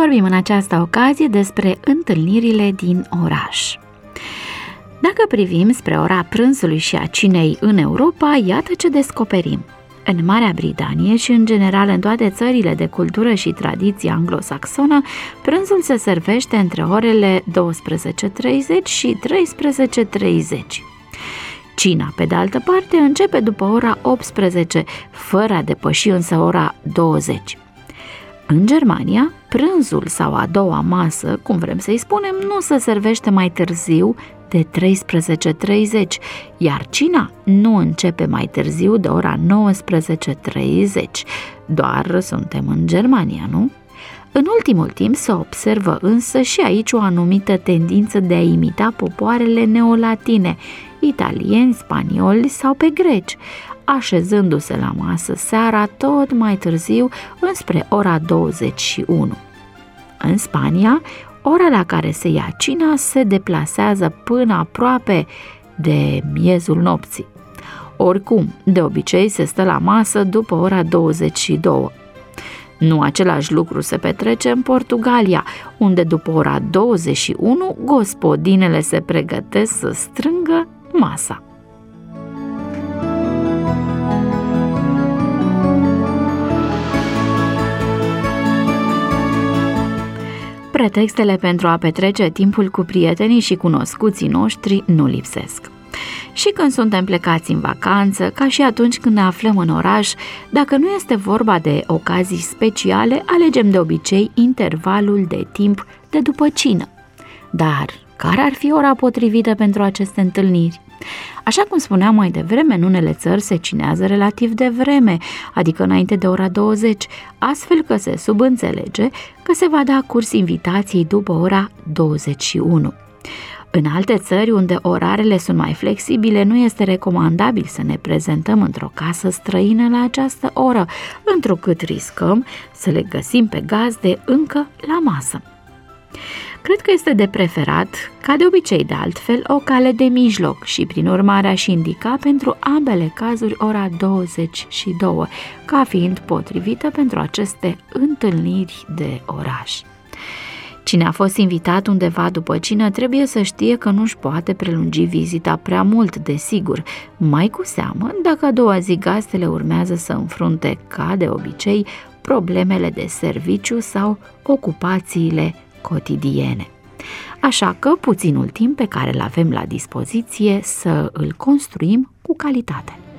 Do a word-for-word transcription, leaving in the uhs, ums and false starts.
vorbim în această ocazie despre întâlnirile din oraș. Dacă privim spre ora prânzului și a cinei în Europa, iată ce descoperim. În Marea Britanie și în general în toate țările de cultură și tradiție anglosaxonă, prânzul se servește între orele douăsprezece treizeci și treisprezece treizeci. Cina, pe de altă parte, începe după ora optsprezece, fără a depăși însă ora douăzeci. În Germania, prânzul sau a doua masă, cum vrem să-i spunem, nu se servește mai târziu de treisprezece treizeci, iar cina nu începe mai târziu de ora nouăsprezece treizeci. Doar suntem în Germania, nu? În ultimul timp se observă însă și aici o anumită tendință de a imita popoarele neolatine, italieni, spanioli sau pe greci, așezându-se la masă seara tot mai târziu înspre ora douăzeci și unu. În Spania, ora la care se ia cina se deplasează până aproape de miezul nopții. Oricum, de obicei se stă la masă după ora douăzeci și două. Nu același lucru se petrece în Portugalia, unde după ora douăzeci și unu gospodinele se pregătesc să strângă masa. Pretextele pentru a petrece timpul cu prietenii și cunoscuții noștri nu lipsesc. Și când suntem plecați în vacanță, ca și atunci când ne aflăm în oraș, dacă nu este vorba de ocazii speciale, alegem de obicei intervalul de timp de după cină. Dar care ar fi ora potrivită pentru aceste întâlniri? Așa cum spuneam mai devreme, în unele țări se cinează relativ devreme, adică înainte de ora douăzeci, astfel că se subînțelege că se va da curs invitației după ora douăzeci și unu. În alte țări, unde orarele sunt mai flexibile, nu este recomandabil să ne prezentăm într-o casă străină la această oră, întrucât riscăm să le găsim pe gazde încă la masă. Cred că este de preferat, ca de obicei de altfel, o cale de mijloc și prin urmare aș indica pentru ambele cazuri ora douăzeci și două, ca fiind potrivită pentru aceste întâlniri de oraș. Cine a fost invitat undeva după cină trebuie să știe că nu-și poate prelungi vizita prea mult, desigur, mai cu seamă dacă a doua zi gazdele urmează să înfrunte, ca de obicei, problemele de serviciu sau ocupațiile cotidiene. Așa că puținul timp pe care îl avem la dispoziție să îl construim cu calitate.